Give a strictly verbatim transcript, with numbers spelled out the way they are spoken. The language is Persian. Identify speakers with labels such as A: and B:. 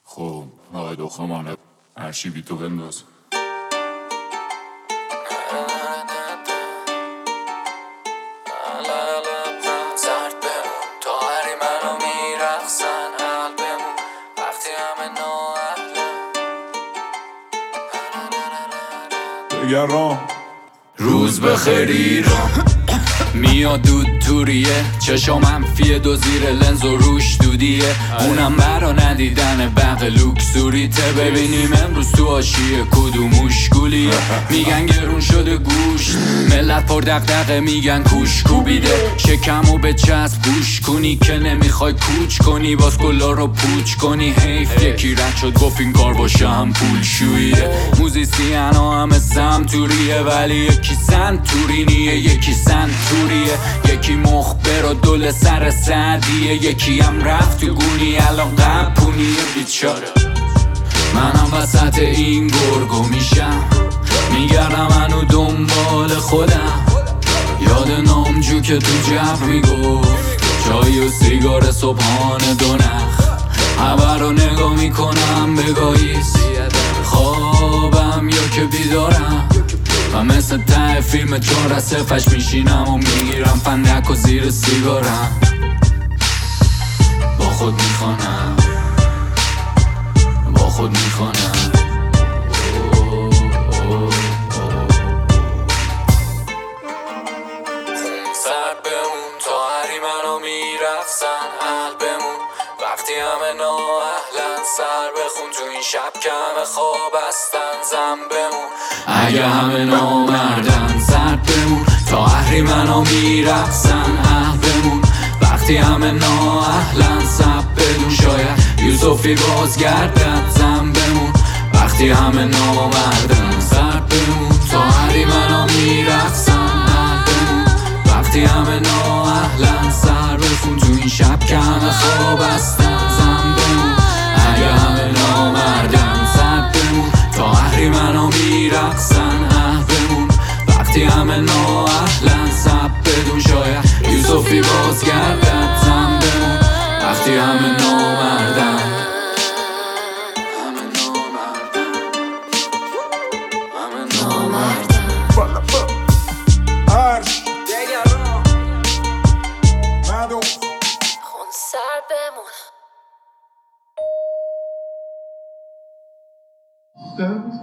A: خب آقای دخمانه هرچی بی تو بنداز.
B: زرد بمون تا هری منو میرقصن حل بمون وقتی همه نااهلن
A: بگرام
B: روز بخیر ایران. میاد دود توریه چشا منفیه دو زیر لنز و روش دودیه اونم برا ندیدن بق لوکسوریته. ببینیم امروز تو آشیه کدوموش گولیه. میگن گرون شده گوشت ملت پر دقدقه میگن کوش کوبیده. شکمو به چسب گوش کنی که نمیخوای کوچ کنی باز کلا رو پوچ کنی. حیف یکی رد شد گفت این کار باشه هم پول شویه. موزیسین ها همه سمتوریه ولی یکی سنتورینیه یکی سنتوریه. یکی مخبر و دل سر سردیه یکی هم رفت تو گونی الان قپونیه. بیچاره منم وسط این گرگو میشم میگردم منو دنبال خودم. یاد نامجو که تو جب میگفت چای و سیگار صبحانه دو نخ. خبر رو نگاه میکنم بگاهیست خوابم یا که بیدارم و مثل ته فیلم چهار از صفش میشینم و میگیرم فندک و زیر سیگارم با خود میخوانم با خود میخوانم. سر بمون تا هری منو میرقصن حل بمون وقتی همه نااهلن. سر بخون تو این شب که همه خواب هستن زن بمون اگه همه نامردن. سر بمون تا هری منو میرقصن حل بمون وقتی همه نااهلن. سب بدون شاید یوسفی بازگردد زن بمون وقتی همه نامردن. سر بمون تا هری منو میرقصن حل بمون وقتی همه نااهلن. سر بخون تو این شب که همه خواب هستن زن بمون اگه همه نامردن. سر بمون تا هری منو میرقصن حل بمون وقتی همه نااهلن. سب بدون شاید یوسفی بازگردد زن بمون وقتی همه نامردن. همه نامردن همه نامردن.
A: عرش مدو
C: خون سر بمون.